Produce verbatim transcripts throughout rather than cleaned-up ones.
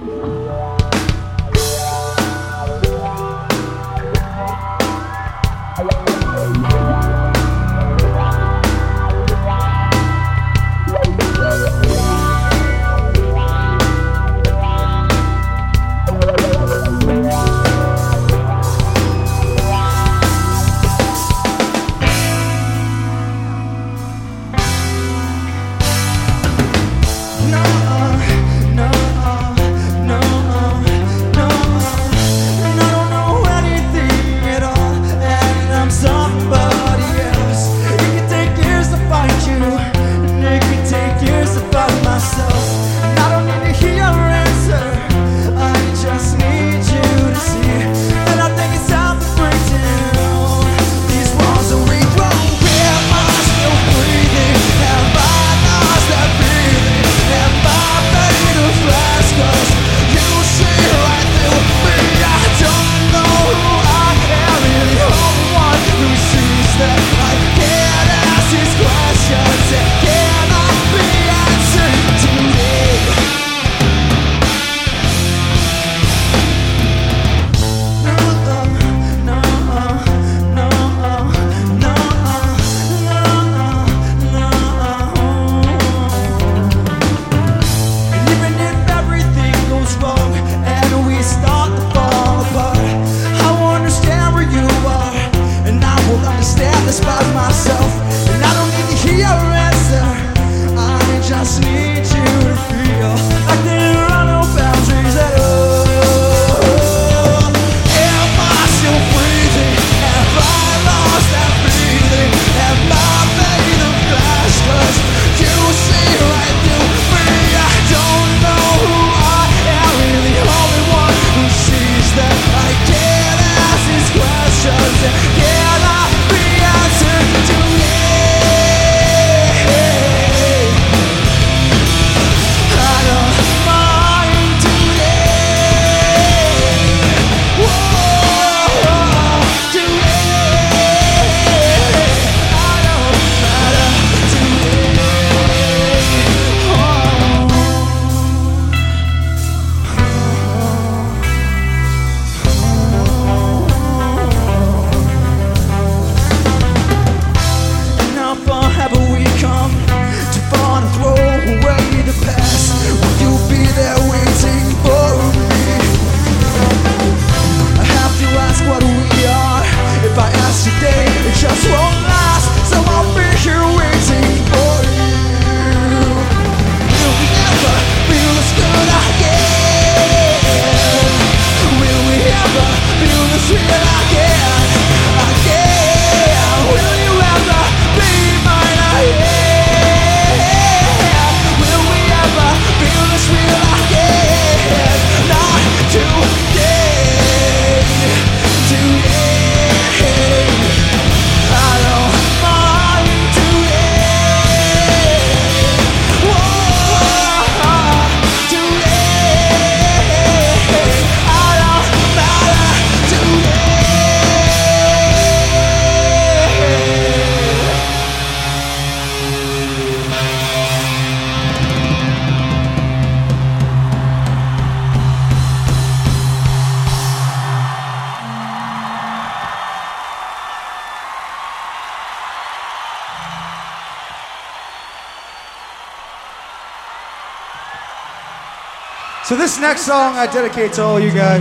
So this next song I dedicate to all you guys.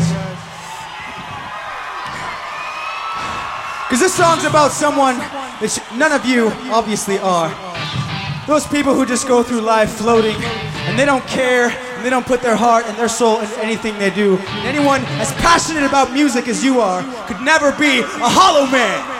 Because this song's about someone that sh- none of you obviously are. Those people who just go through life floating and they don't care and they don't put their heart and their soul into anything they do. And anyone as passionate about music as you are could never be a hollow man.